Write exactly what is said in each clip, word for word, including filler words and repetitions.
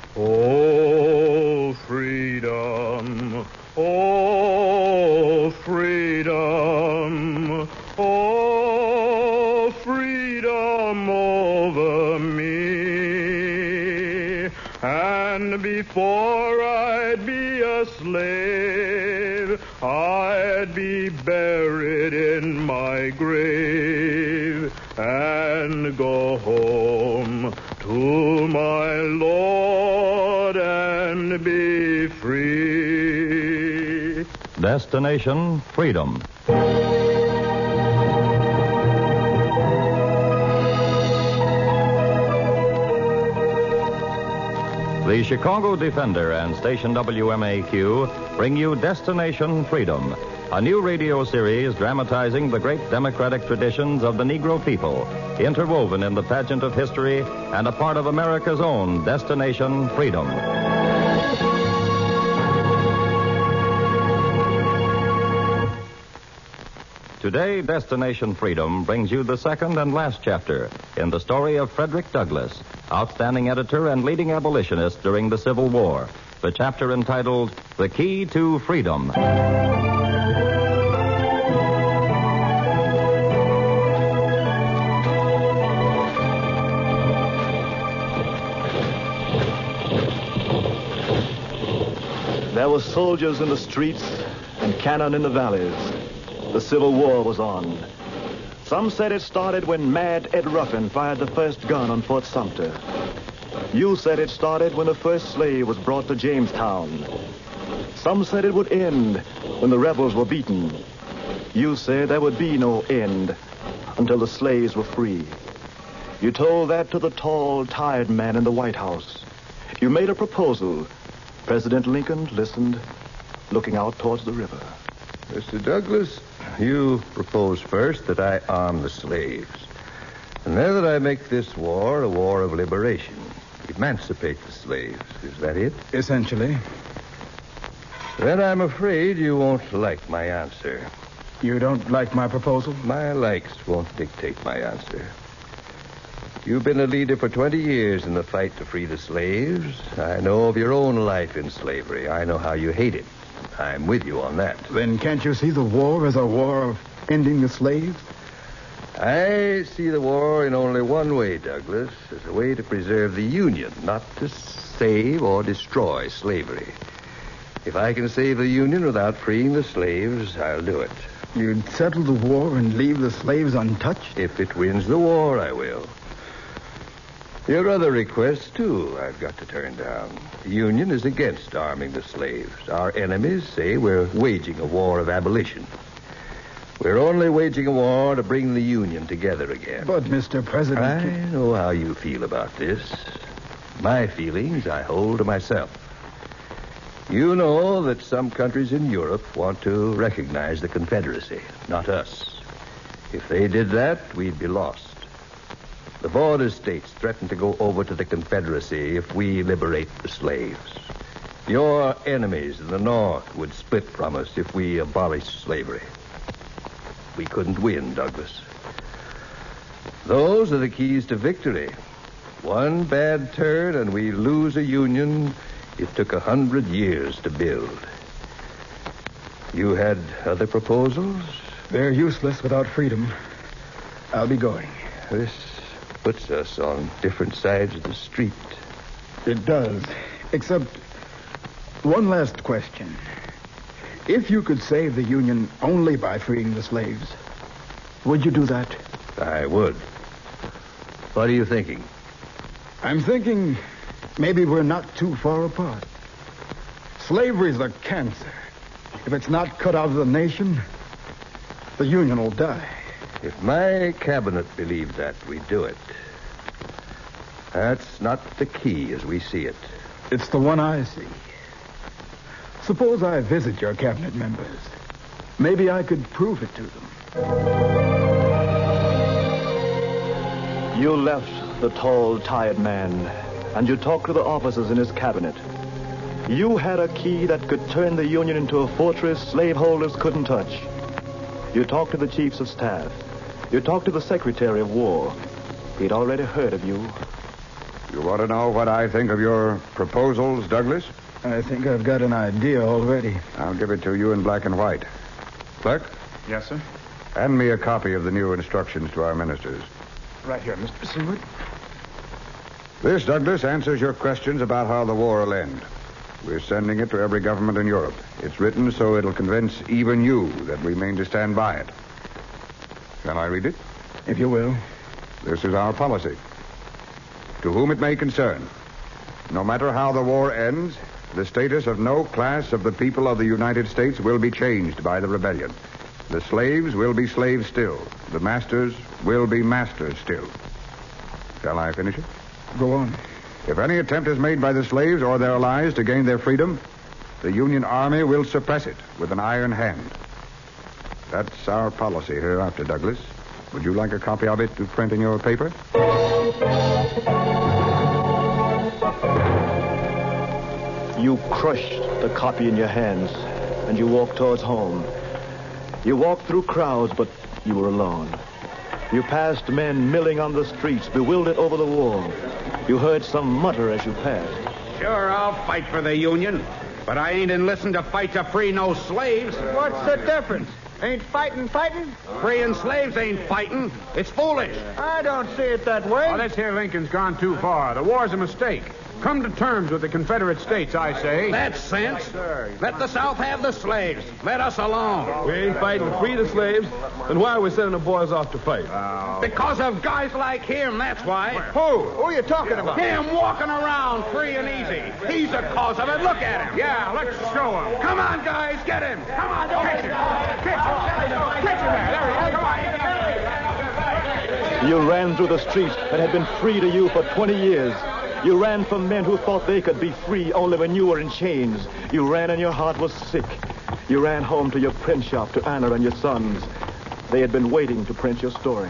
Oh, freedom. Oh, freedom. Oh, freedom over me. And before I'd be a slave, I'd be buried in my grave and go home to my Lord and be free. Destination Freedom. The Chicago Defender and station W M A Q bring you Destination Freedom, a new radio series dramatizing the great democratic traditions of the Negro people, interwoven in the pageant of history and a part of America's own Destination Freedom. Today, Destination Freedom brings you the second and last chapter in the story of Frederick Douglass, outstanding editor and leading abolitionist during the Civil War. The chapter entitled The Key to Freedom. There were soldiers in the streets and cannon in the valleys. The Civil War was on. Some said it started when Mad Ed Ruffin fired the first gun on Fort Sumter. You said it started when the first slave was brought to Jamestown. Some said it would end when the rebels were beaten. You said there would be no end until the slaves were free. You told that to the tall, tired man in the White House. You made a proposal. President Lincoln listened, looking out towards the river. Mister Douglas, you proposed first that I arm the slaves. And then that I make this war a war of liberation. Emancipate the slaves. Is that it? Essentially. Then I'm afraid you won't like my answer. You don't like my proposal? My likes won't dictate my answer. You've been a leader for twenty years in the fight to free the slaves. I know of your own life in slavery. I know how you hate it. I'm with you on that. Then can't you see the war as a war of ending the slaves? I see the war in only one way, Douglas, as a way to preserve the Union, not to save or destroy slavery. If I can save the Union without freeing the slaves, I'll do it. You'd settle the war and leave the slaves untouched? If it wins the war, I will. Your other requests, too, I've got to turn down. The Union is against arming the slaves. Our enemies say we're waging a war of abolition. We're only waging a war to bring the Union together again. But, Mister President... I know how you feel about this. My feelings I hold to myself. You know that some countries in Europe want to recognize the Confederacy, not us. If they did that, we'd be lost. The border states threaten to go over to the Confederacy if we liberate the slaves. Your enemies in the North would split from us if we abolish slavery. We couldn't win, Douglas. Those are the keys to victory. One bad turn and we lose a union it took a hundred years to build. You had other proposals? They're useless without freedom. I'll be going. This puts us on different sides of the street. It does. Except one last question. If you could save the Union only by freeing the slaves, would you do that? I would. What are you thinking? I'm thinking maybe we're not too far apart. Slavery's a cancer. If it's not cut out of the nation, the Union will die. If my cabinet believed that, we'd do it. That's not the key as we see it. It's the one I see. Suppose I visit your cabinet members. Maybe I could prove it to them. You left the tall, tired man, and you talked to the officers in his cabinet. You had a key that could turn the Union into a fortress slaveholders couldn't touch. You talked to the chiefs of staff. You talked to the Secretary of War. He'd already heard of you. You want to know what I think of your proposals, Douglas? I think I've got an idea already. I'll give it to you in black and white. Clerk, Yes, sir? hand me a copy of the new instructions to our ministers. Right here, Mister Seward. This, Douglas, answers your questions about how the war will end. We're sending it to every government in Europe. It's written so it'll convince even you that we mean to stand by it. Shall I read it? If you will. This is our policy. To whom it may concern, no matter how the war ends, the status of no class of the people of the United States will be changed by the rebellion. The slaves will be slaves still. The masters will be masters still. Shall I finish it? Go on. If any attempt is made by the slaves or their allies to gain their freedom, the Union Army will suppress it with an iron hand. That's our policy hereafter, Douglas. Would you like a copy of it to print in your paper? You crushed the copy in your hands, and you walked towards home. You walked through crowds, but you were alone. You passed men milling on the streets, bewildered over the war. You heard some mutter as you passed. Sure, I'll fight for the Union, but I ain't enlisting to fight to free no slaves. What's the difference? Ain't fighting fighting? Freeing slaves ain't fighting. It's foolish. I don't see it that way. Oh, this here Lincoln's gone too far. The war's a mistake. Come to terms with the Confederate States, I say. That's sense. Let the South have the slaves. Let us alone. We ain't fighting to free the slaves. Then why are we sending the boys off to fight? Oh. Because of guys like him, that's why. Who? Who are you talking about? Him walking around free and easy. He's the cause of it. Look at him. Yeah, let's show him. Come on, guys. Get him. Come on, don't catch him. Catch him. Catch him there. There he is. Come on. You ran through the streets that had been free to you for twenty years. You ran from men who thought they could be free only when you were in chains. You ran and your heart was sick. You ran home to your print shop, to Anna and your sons. They had been waiting to print your story.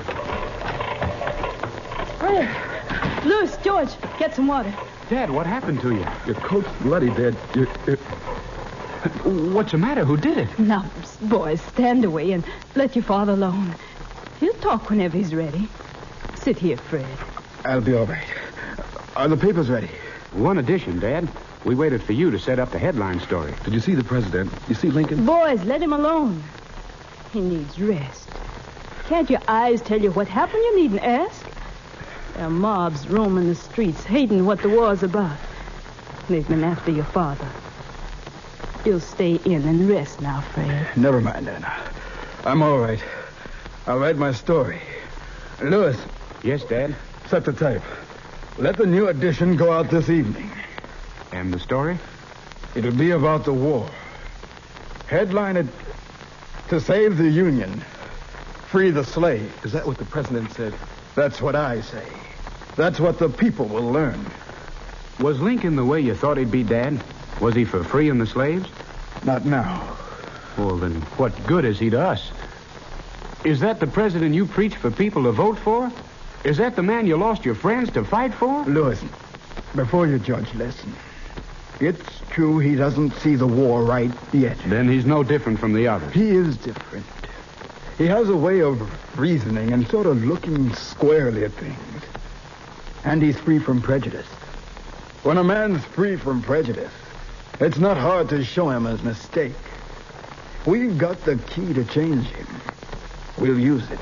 Louis, George, get some water. Dad, what happened to you? Your coat's bloody, Dad. You, you... What's the matter? Who did it? Now, boys, stand away and let your father alone. He'll talk whenever he's ready. Sit here, Fred. I'll be all right. Are the papers ready? One edition, Dad. We waited for you to set up the headline story. Did you see the president? You see Lincoln? Boys, let him alone. He needs rest. Can't your eyes tell you what happened? You needn't ask. There are mobs roaming the streets, hating what the war's about. They've been after your father. You'll stay in and rest now, Fred. Never mind, Anna. I'm all right. I'll write my story. Louis. Yes, Dad? Set the tape. Let the new edition go out this evening. And the story? It'll be about the war. Headline it, "To Save the Union, Free the Slave." Is that what the president said? That's what I say. That's what the people will learn. Was Lincoln the way you thought he'd be, Dad? Was he for freeing the slaves? Not now. Well, then what good is he to us? Is that the president you preach for people to vote for? Is that the man you lost your friends to fight for? Louis, before you judge, listen. It's true he doesn't see the war right yet. Then he's no different from the others. He is different. He has a way of reasoning and sort of looking squarely at things. And he's free from prejudice. When a man's free from prejudice, it's not hard to show him his mistake. We've got the key to change him. We'll use it.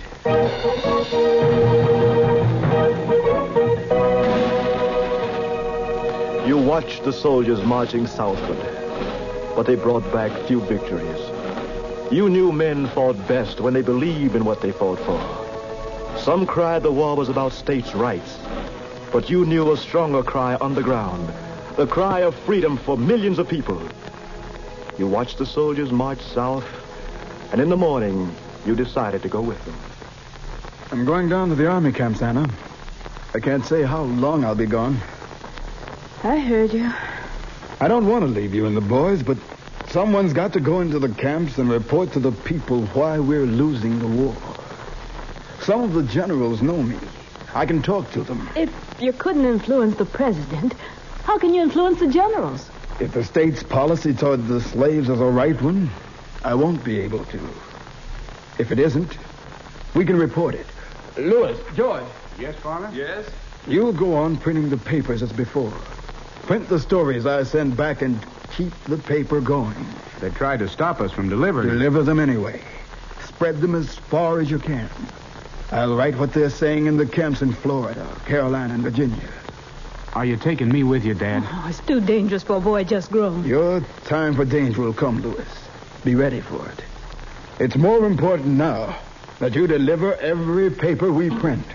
You watched the soldiers marching southward, but they brought back few victories. You knew men fought best when they believed in what they fought for. Some cried the war was about states' rights, but you knew a stronger cry underground, the cry of freedom for millions of people. You watched the soldiers march south, and in the morning, you decided to go with them. I'm going down to the army camps, Anna. I can't say how long I'll be gone. I heard you. I don't want to leave you and the boys, but someone's got to go into the camps and report to the people why we're losing the war. Some of the generals know me. I can talk to them. If you couldn't influence the president, how can you influence the generals? If the state's policy toward the slaves is a right one, I won't be able to. If it isn't, we can report it. Louis, George. Yes, Father? Yes? You go on printing the papers as before. Print the stories I send back and keep the paper going. They tried to stop us from delivering. Deliver them anyway. Spread them as far as you can. I'll write what they're saying in the camps in Florida, Carolina, and Virginia. Are you taking me with you, Dad? Oh, it's too dangerous for a boy just grown. Your time for danger will come, Louis. Be ready for it. It's more important now that you deliver every paper we print.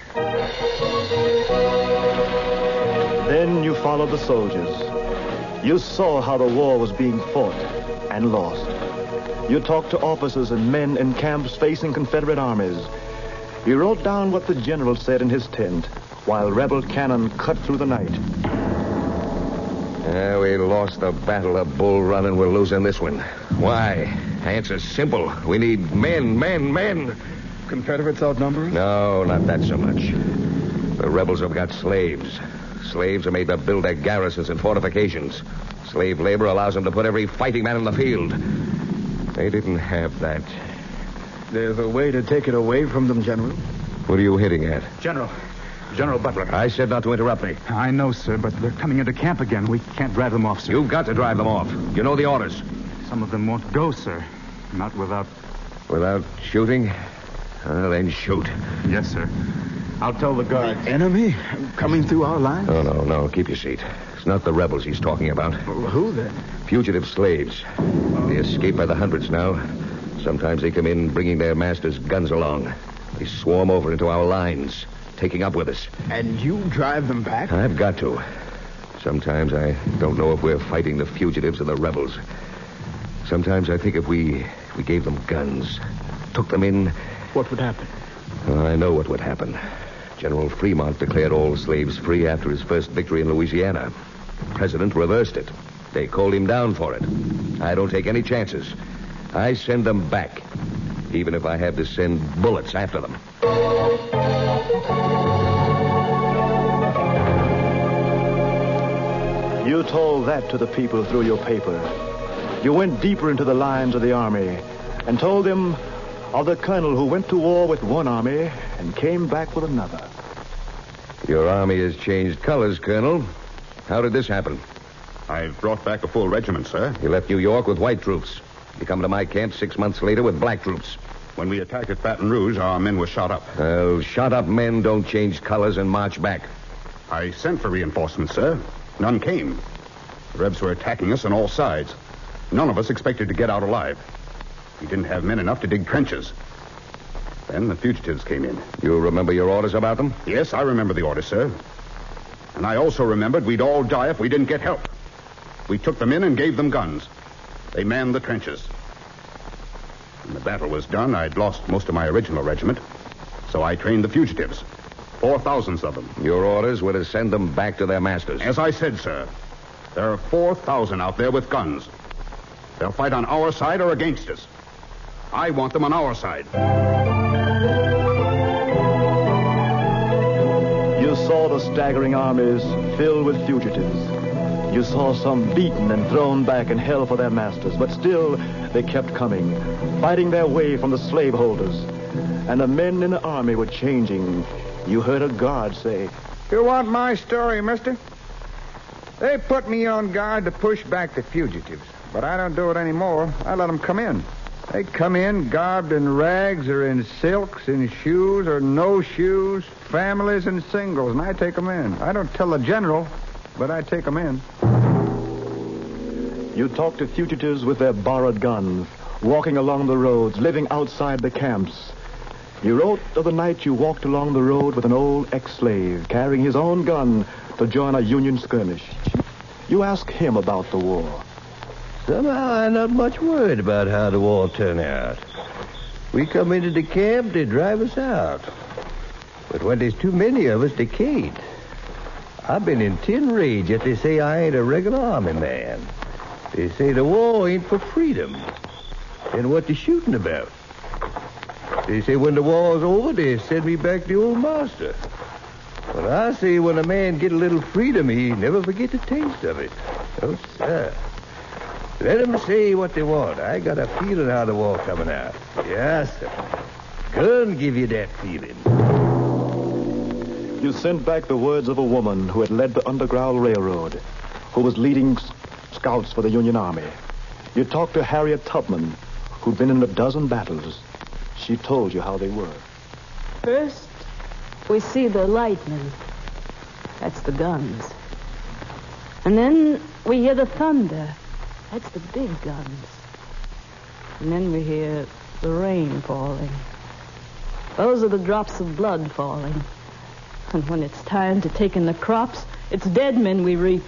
Then you followed the soldiers. You saw how the war was being fought and lost. You talked to officers and men in camps facing Confederate armies. You wrote down what the general said in his tent while rebel cannon cut through the night. Uh, we lost the battle of Bull Run and we're losing this one. Why? Answer's simple. We need men, men, men. Confederates outnumbered? No, not that so much. The rebels have got slaves. Slaves are made to build their garrisons and fortifications. Slave labor allows them to put every fighting man in the field. They didn't have that. There's a way to take it away from them, General. What are you hitting at? General. General Butler. I said not to interrupt me. I know, sir, but they're coming into camp again. We can't drive them off, sir. You've got to drive them off. You know the orders. Some of them won't go, sir. Not without... Without shooting? Well, then shoot. Yes, sir. I'll tell the guards. The enemy coming through our lines? No, no, no. Keep your seat. It's not the rebels he's talking about. Well, who then? Fugitive slaves. They escape by the hundreds now. Sometimes they come in bringing their masters' guns along. They swarm over into our lines, taking up with us. And you drive them back? I've got to. Sometimes I don't know if we're fighting the fugitives or the rebels. Sometimes I think if we, if we gave them guns, took them in... What would happen? Well, I know what would happen. General Fremont declared all slaves free after his first victory in Louisiana. The president reversed it. They called him down for it. I don't take any chances. I send them back, even if I have to send bullets after them. You told that to the people through your paper. You went deeper into the lines of the army and told them of the colonel who went to war with one army and came back with another. Your army has changed colors, Colonel. How did this happen? I've brought back a full regiment, sir. You left New York with white troops. You come to my camp six months later with black troops. When we attacked at Baton Rouge, our men were shot up. Well, shot-up men don't change colors and march back. I sent for reinforcements, sir. None came. The Rebs were attacking us on all sides. None of us expected to get out alive. We didn't have men enough to dig trenches. Then the fugitives came in. You remember your orders about them? Yes, I remember the orders, sir. And I also remembered we'd all die if we didn't get help. We took them in and gave them guns. They manned the trenches. When the battle was done, I'd lost most of my original regiment. So I trained the fugitives. Four thousands of them. Your orders were to send them back to their masters. As I said, sir, there are four thousand out there with guns. They'll fight on our side or against us. I want them on our side. You saw the staggering armies filled with fugitives. You saw some beaten and thrown back in hell for their masters, but still they kept coming, fighting their way from the slaveholders. And the men in the army were changing. You heard a guard say, You want my story, mister? They put me on guard to push back the fugitives, but I don't do it anymore. I let them come in. They come in garbed in rags or in silks, in shoes or no shoes, families and singles, and I take them in. I don't tell the general, but I take them in. You talked to fugitives with their borrowed guns, walking along the roads, living outside the camps. You wrote of the night you walked along the road with an old ex-slave, carrying his own gun to join a Union skirmish. You asked him about the war. Somehow I'm not much worried about how the war turned out. We come into the camp, they drive us out. But when there's too many of us, they can't. I've been in tin raids, yet they say I ain't a regular army man. They say the war ain't for freedom. Then what they shooting about? They say when the war's over, they send me back to the old master. But I say when a man get a little freedom, he never forget the taste of it. Oh, sir. Let them say what they want. I got a feeling how the war coming out. Yes, sir. Gun give you that feeling. You sent back the words of a woman who had led the Underground Railroad, who was leading s- scouts for the Union Army. You talked to Harriet Tubman, who'd been in a dozen battles. She told you how they were. First, we see the lightning. That's the guns. And then we hear the thunder. That's the big guns. And then we hear the rain falling. Those are the drops of blood falling. And when it's time to take in the crops, it's dead men we reap.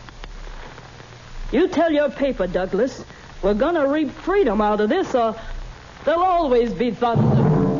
You tell your paper, Douglas, we're gonna reap freedom out of this, or there'll always be thunder.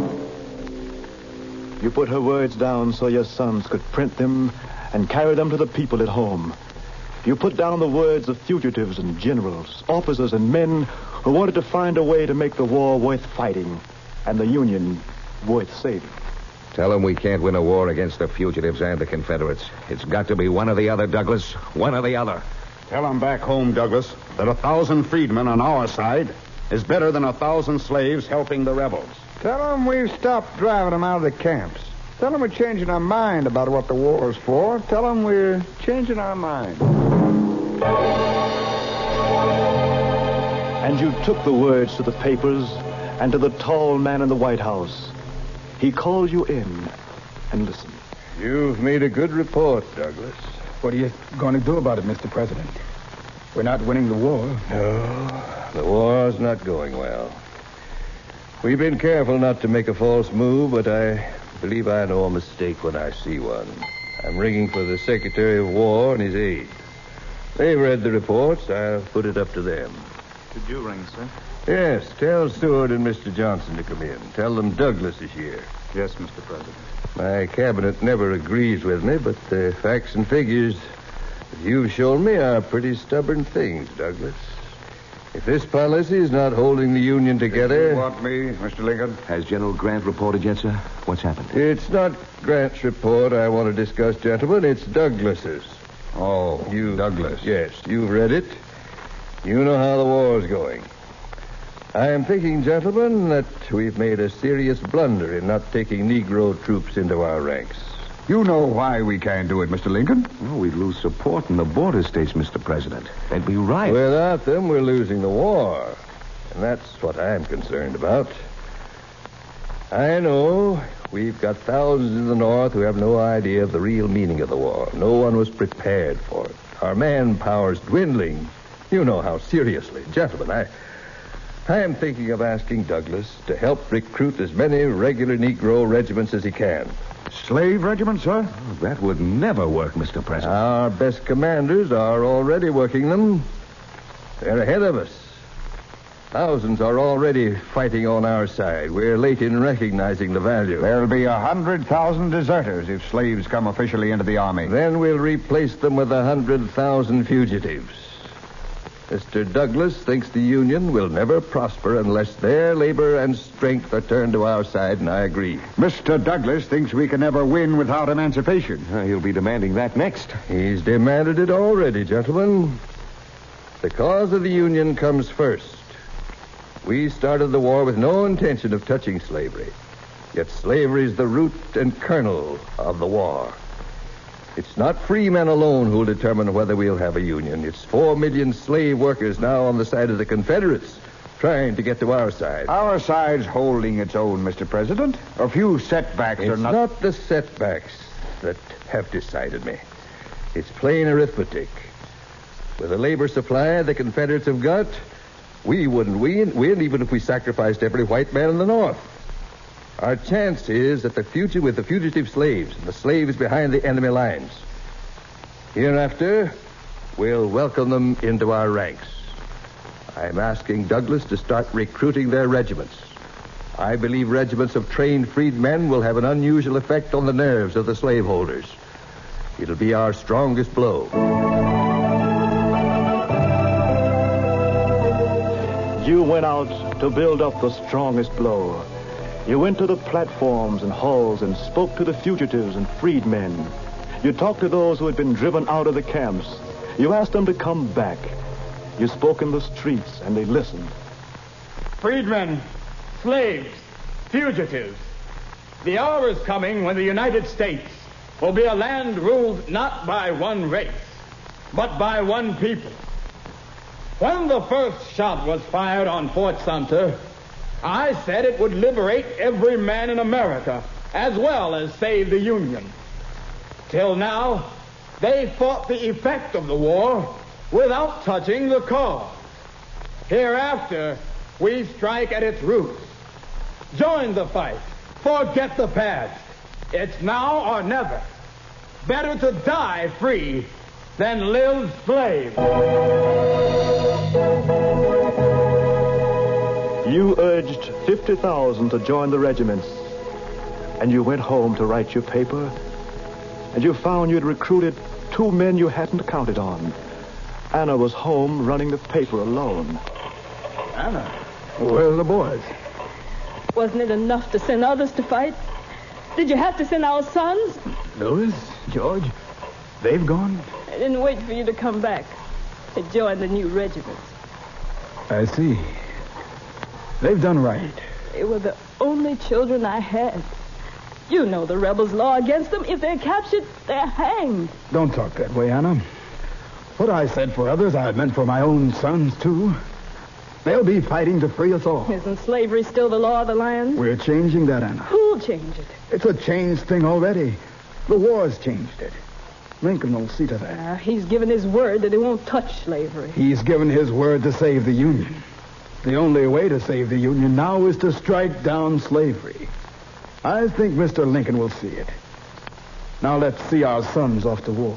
You put her words down so your sons could print them and carry them to the people at home. You put down the words of fugitives and generals, officers and men who wanted to find a way to make the war worth fighting and the Union worth saving. Tell them we can't win a war against the fugitives and the Confederates. It's got to be one or the other, Douglas. One or the other. Tell them back home, Douglas, that a thousand freedmen on our side is better than a thousand slaves helping the rebels. Tell them we've stopped driving them out of the camps. Tell them we're changing our mind about what the war's for. Tell them we're changing our mind. And you took the words to the papers and to the tall man in the White House. He called you in and listened. You've made a good report, Douglas. What are you going to do about it, Mister President? We're not winning the war. No, the war's not going well. We've been careful not to make a false move, but I believe I know a mistake when I see one. I'm ringing for the Secretary of War and his aide. They've read the reports. I'll put it up to them. Did you ring, sir? Yes, tell Seward and Mister Johnson to come in. Tell them Douglas is here. Yes, Mister President. My cabinet never agrees with me, but the facts and figures that you've shown me are pretty stubborn things, Douglas. If this policy is not holding the Union together... You want me, Mister Lincoln? Has General Grant reported yet, sir? What's happened? It's not Grant's report I want to discuss, gentlemen. It's Douglas's. Oh, you, Douglas. Yes, you've read it. You know how the war's going. I am thinking, gentlemen, that we've made a serious blunder in not taking Negro troops into our ranks. You know why we can't do it, Mister Lincoln? Well, we'd lose support in the border states, Mister President. They'd be right. Without them, we're losing the war. And that's what I'm concerned about. I know we've got thousands in the North who have no idea of the real meaning of the war. No one was prepared for it. Our manpower's dwindling. You know how seriously. Gentlemen, I... I am thinking of asking Douglas to help recruit as many regular Negro regiments as he can. Slave regiment, sir? Oh, that would never work, Mister President. Our best commanders are already working them. They're ahead of us. Thousands are already fighting on our side. We're late in recognizing the value. There'll be a hundred thousand deserters if slaves come officially into the army. Then we'll replace them with a hundred thousand fugitives. Mister Douglas thinks the Union will never prosper unless their labor and strength are turned to our side, and I agree. Mister Douglas thinks we can never win without emancipation. Uh, he'll be demanding that next. He's demanded it already, gentlemen. The cause of the Union comes first. We started the war with no intention of touching slavery. Yet slavery is the root and kernel of the war. It's not free men alone who'll determine whether we'll have a union. It's four million slave workers now on the side of the Confederates trying to get to our side. Our side's holding its own, Mister President. A few setbacks it's are not... not the setbacks that have decided me. It's plain arithmetic. With the labor supply the Confederates have got, we wouldn't win, win even if we sacrificed every white man in the North. Our chance is that the future with the fugitive slaves and the slaves behind the enemy lines. Hereafter, we'll welcome them into our ranks. I'm asking Douglas to start recruiting their regiments. I believe regiments of trained freedmen will have an unusual effect on the nerves of the slaveholders. It'll be our strongest blow. You went out to build up the strongest blow. You went to the platforms and halls and spoke to the fugitives and freedmen. You talked to those who had been driven out of the camps. You asked them to come back. You spoke in the streets, and they listened. Freedmen, slaves, fugitives. The hour is coming when the United States, will be a land ruled not by one race, but by one people. When the first shot was fired on Fort Sumter, I said it would liberate every man in America as well as save the Union. Till now, they fought the effect of the war without touching the cause. Hereafter, we strike at its roots. Join the fight. Forget the past. It's now or never. Better to die free than live slave. You urged fifty thousand to join the regiments, and you went home to write your paper, and you found you'd recruited two men you hadn't counted on. Anna was home running the paper alone. Anna? Where are the boys? Wasn't it enough to send others to fight? Did you have to send our sons? Louis, George, they've gone? I didn't wait for you to come back to join the new regiments. I see. They've done right. They were the only children I had. You know the rebels' law against them. If they're captured, they're hanged. Don't talk that way, Anna. What I said for others, I meant for my own sons, too. They'll be fighting to free us all. Isn't slavery still the law of the land? We're changing that, Anna. Who'll change it? It's a changed thing already. The war's changed it. Lincoln will see to that. Uh, he's given his word that he won't touch slavery. He's given his word to save the Union. The only way to save the Union now is to strike down slavery. I think Mister Lincoln will see it. Now let's see our sons off to war.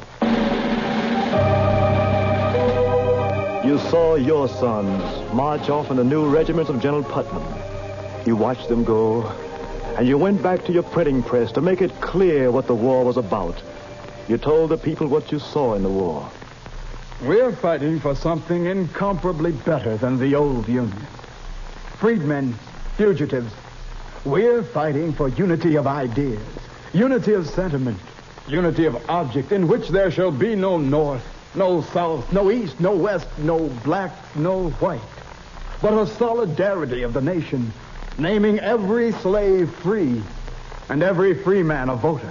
You saw your sons march off in the new regiments of General Putnam. You watched them go, and you went back to your printing press to make it clear what the war was about. You told the people what you saw in the war. We're fighting for something incomparably better than the old Union. Freedmen, fugitives, we're fighting for unity of ideas, unity of sentiment, unity of object in which there shall be no north, no south, no east, no west, no black, no white, but a solidarity of the nation, naming every slave free and every free man a voter.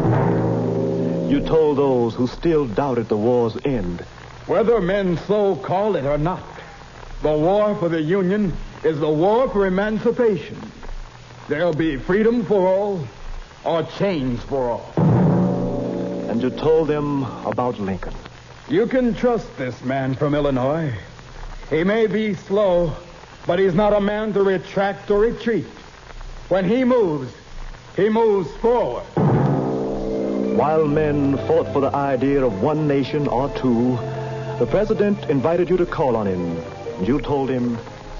You told those who still doubted the war's end. Whether men so call it or not, the war for the Union is the war for emancipation. There'll be freedom for all or chains for all. And you told them about Lincoln. You can trust this man from Illinois. He may be slow, but he's not a man to retract or retreat. When he moves, he moves forward. While men fought for the idea of one nation or two, the president invited you to call on him. You told him,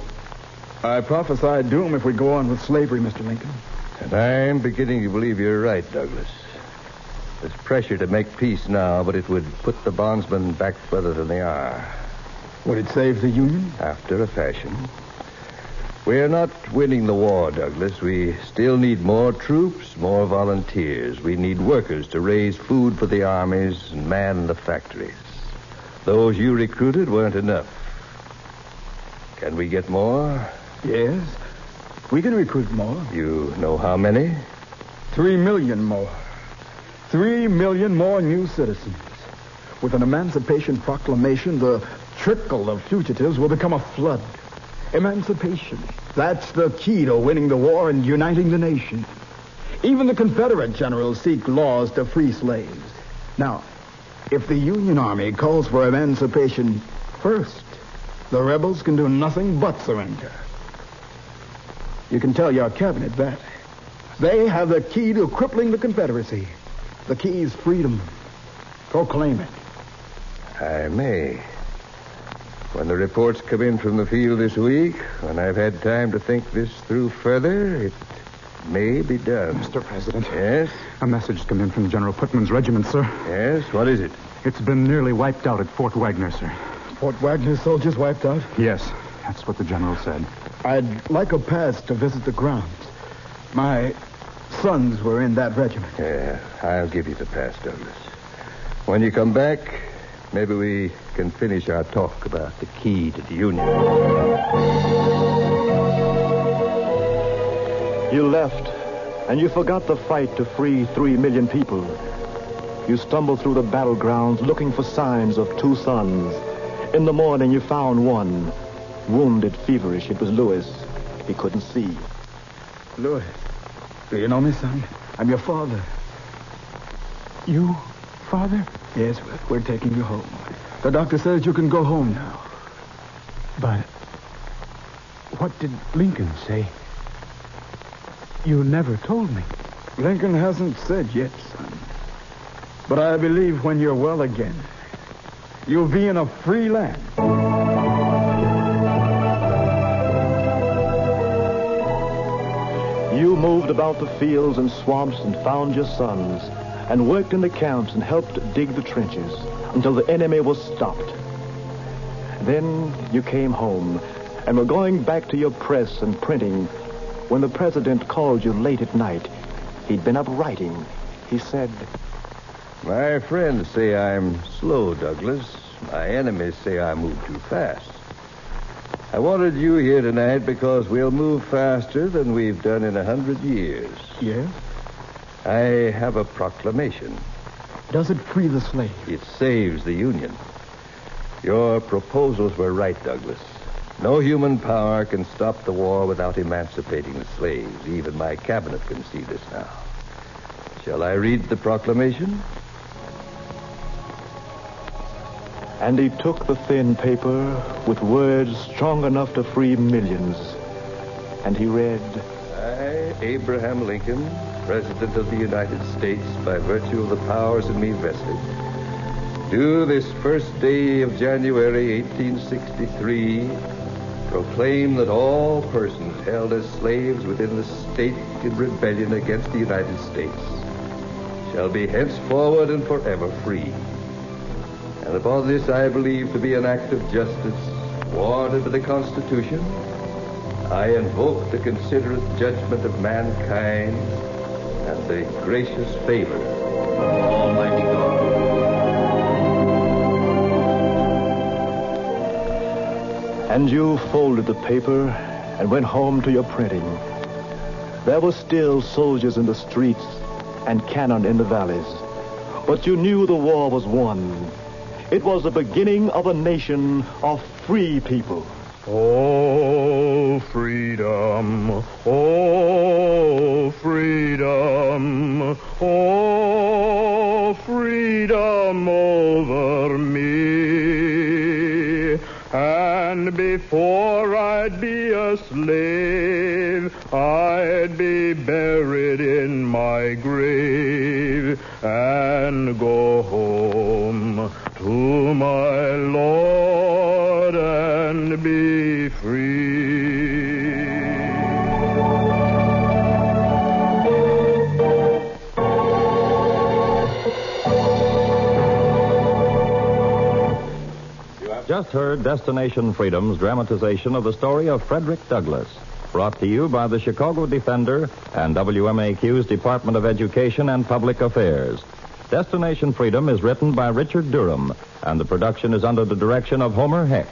I prophesied doom if we go on with slavery, Mister Lincoln. And I'm beginning to believe you're right, Douglas. There's pressure to make peace now, but it would put the bondsmen back further than they are. Would it save the Union? After a fashion. We're not winning the war, Douglas. We still need more troops, more volunteers. We need workers to raise food for the armies and man the factories. Those you recruited weren't enough. Can we get more? Yes. We can recruit more. You know how many? Three million more. Three million more new citizens. With an Emancipation Proclamation, the trickle of fugitives will become a flood. Emancipation. That's the key to winning the war and uniting the nation. Even the Confederate generals seek laws to free slaves. Now, if the Union Army calls for emancipation first, the rebels can do nothing but surrender. You can tell your cabinet that. They have the key to crippling the Confederacy. The key is freedom. Proclaim it. I may. When the reports come in from the field this week, when I've had time to think this through further, it may be done. Mister President. Yes? A message has come in from General Putnam's regiment, sir. Yes? What is it? It's been nearly wiped out at Fort Wagner, sir. Fort Wagner's soldiers wiped out? Yes, that's what the general said. I'd like a pass to visit the grounds. My sons were in that regiment. Yeah, I'll give you the pass, Douglas. When you come back, maybe we can finish our talk about the key to the Union. You left, and you forgot the fight to free three million people. You stumbled through the battlegrounds looking for signs of two sons. In the morning, you found one. Wounded, feverish. It was Louis. He couldn't see. Louis, do you know me, son? I'm your father. You, Father? Yes, we're, we're taking you home. The doctor says you can go home now. But what did Lincoln say? You never told me. Lincoln hasn't said yet, son. But I believe when you're well again, you'll be in a free land. You moved about the fields and swamps and found your sons, and worked in the camps and helped dig the trenches until the enemy was stopped. Then you came home and were going back to your press and printing when the president called you late at night. He'd been up writing. He said, My friends say I'm slow, Douglas. My enemies say I move too fast. I wanted you here tonight because we'll move faster than we've done in a hundred years. Yes? I have a proclamation. Does it free the slave? It saves the Union. Your proposals were right, Douglas. No human power can stop the war without emancipating the slaves. Even my cabinet can see this now. Shall I read the proclamation? And he took the thin paper with words strong enough to free millions. And he read, I, Abraham Lincoln, President of the United States, by virtue of the powers in me vested, do this first day of January eighteen sixty-three proclaim that all persons held as slaves within the state in rebellion against the United States shall be henceforward and forever free. And upon this I believe to be an act of justice warranted by the Constitution, I invoke the considerate judgment of mankind and the gracious favor of Almighty God. And you folded the paper and went home to your printing. There were still soldiers in the streets and cannon in the valleys. But you knew the war was won. It was the beginning of a nation of free people. Oh, freedom, oh, freedom, oh, freedom over me. And before I'd be a slave, I'd be buried in my grave and go home to my Lord and be free. Just heard Destination Freedom's dramatization of the story of Frederick Douglass, brought to you by the Chicago Defender and W M A Q's Department of Education and Public Affairs. Destination Freedom is written by Richard Durham, and the production is under the direction of Homer Heck.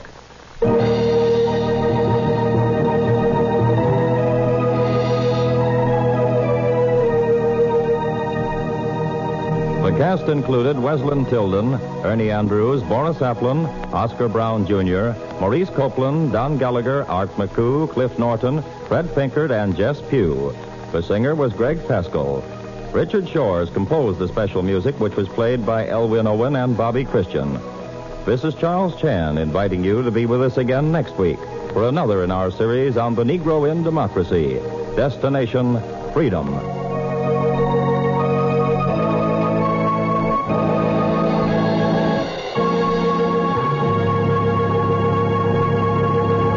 The cast included Wesleyan Tilden, Ernie Andrews, Boris Applin, Oscar Brown Junior, Maurice Copeland, Don Gallagher, Art McCoo, Cliff Norton, Fred Pinkert, and Jess Pugh. The singer was Greg Pascal. Richard Shores composed the special music, which was played by Elwin Owen and Bobby Christian. This is Charles Chan inviting you to be with us again next week for another in our series on the Negro in Democracy, Destination Freedom.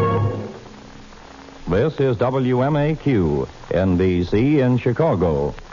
This is W M A Q, N B C in Chicago.